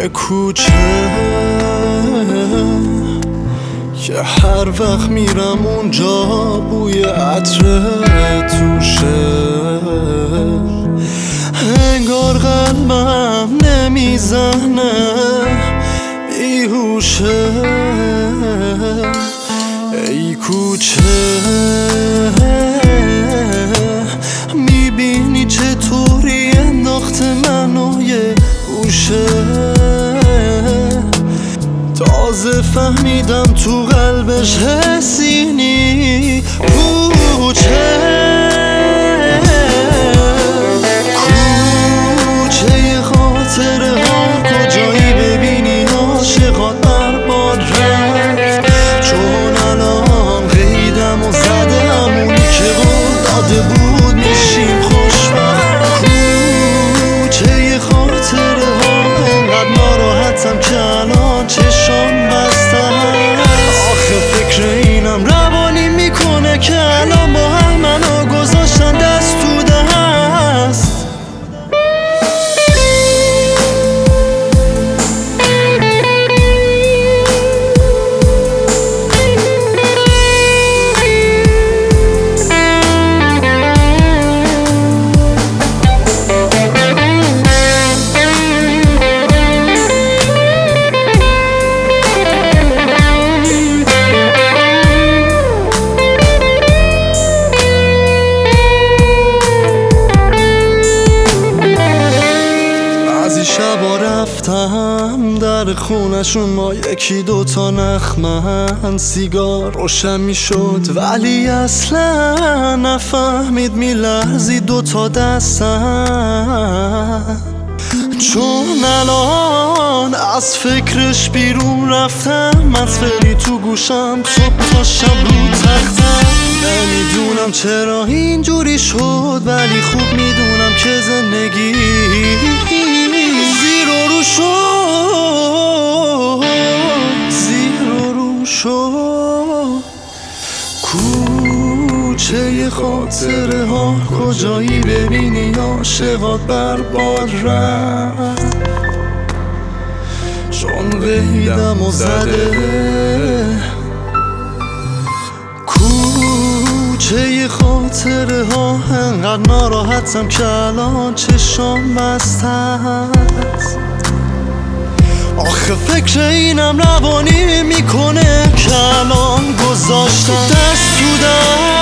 یه کوچه که هر وقت میرم اونجا بوی عطر توشه، انگار قلبم نمیزنه بیهوشه. ای کوچه میبینی چطوری انداخته منو یه گوشه، تازه فهمیدم تو قلبش حسینی کوچه. کوچه خاطره ها کجایی ببینی عاشقات برباد رفت، چون الان قیدم و زده همونی که قول داده بود میشیم خوشبخت. کوچه خاطره ها انقدر ناراحتم که الان چشام بستم. آخه فکر اینم روانی میکنه که الان با هم منو گذاشتن دست تو دست. شبا رفتم در خونشون با یکی دوتا نخمن سیگار روشن میشد، ولی اصلا نفهمید میلرزید دوتا دستم، چون الان از فکرش بیرون رفتم. مطفلی تو گوشم صبح تا شب رو تختم، نمیدونم چرا اینجوری شد، ولی خوب میدونم که زندگی زیر و رو شد، زیر و رو شد. کوچه خاطره ها کجایی ببینی عاشقات برباد رفت، چون قیدم و زده. کوچه خاطره ها انقدر ناراحتم که الان چشام بسته است. آخه فکر اینم روانی میکنه که الان گذاشتم دست تو دست.